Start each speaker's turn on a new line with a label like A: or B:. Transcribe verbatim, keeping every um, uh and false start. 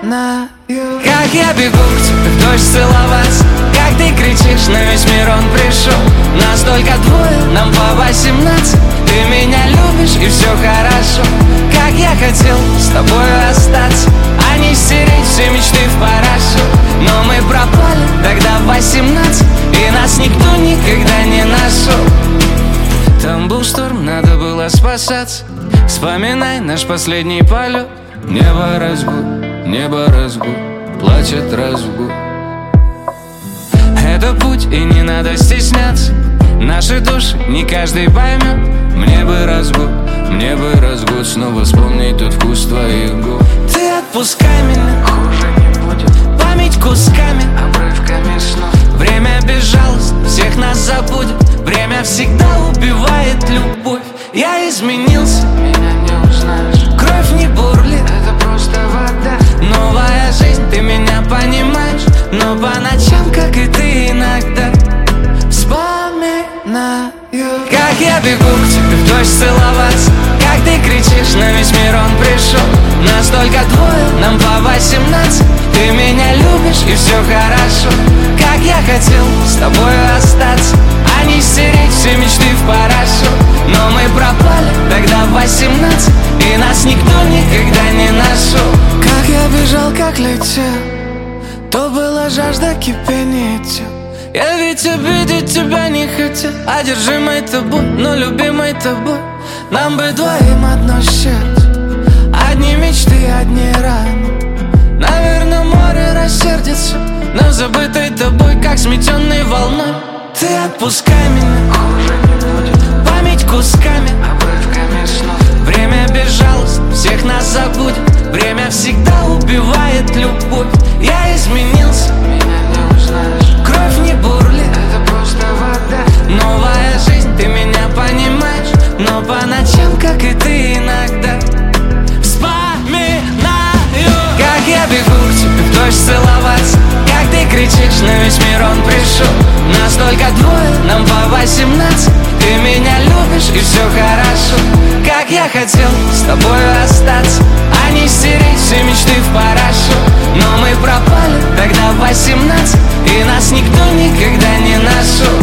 A: вспоминаю, как я бегу к тебе в дождь целоваться, как ты кричишь, на весь мир он пришел. Нас только двое, нам по восемнадцать. Ты меня любишь и все хорошо. Как я хотел с тобой остаться, а не стереть все мечты в порошок. Но мы пропали тогда в восемнадцать, и нас никто никогда не нашел. Там был шторм, надо было спасаться. Вспоминай наш последний полет. Небо разгул, небо разгул, плачет разгул. Это путь, и не надо стесняться. Наши души не каждый поймет. Мне бы разгул, мне бы разгул, снова вспомнить тот вкус твоих губ. Ты отпускай меня, хуже не будет. Память кусками, обрывками снов. Время безжалостно, всех нас забудет. Время всегда убивает любовь. Я изменился, меня не узнаешь. Кровь не бурлит, это просто вода. Новая жизнь, ты меня понимаешь. Но по ночам, как и ты иногда, вспоминаю, как я бегу к тебе в дождь целоваться, как ты кричишь, на весь мир он пришел. Нас только двое, нам по восемнадцать. Ты меня любишь и все хорошо. Как я хотел с тобой остаться, а не стереть все мечты в порошок. Но мы пропали тогда в восемнадцать, и нас никто никогда не нашел. Как я бежал, как летел, то была жажда кипения тел. Я ведь обидеть тебя не хотел, одержимый тобой, но любимый тобой. Нам бы двоим одно счастье, одни мечты, одни раны. Наверное, море рассердится, но забытой тобой, как сметенной волной. Ты отпускай меня, хуже не будет. Память кусками, обрывками снов. Время безжалостно, всех нас забудет. Время всегда убивает любовь. Я изменился, меня не узнаешь. Кровь не бурлит, это просто вода. Новая жизнь, ты меня понимаешь. Но по ночам, как и ты иногда, вспоминаю, как я бегу к тебе в дождь целоваться, как ты кричишь, на весь мир он пришел. Нас только двое, нам по восемнадцать. Ты меня любишь и все хорошо. Как я хотел с тобой остаться, а не стереть все мечты в порошок. Но мы пропали тогда в восемнадцать, и нас никто никогда не нашел.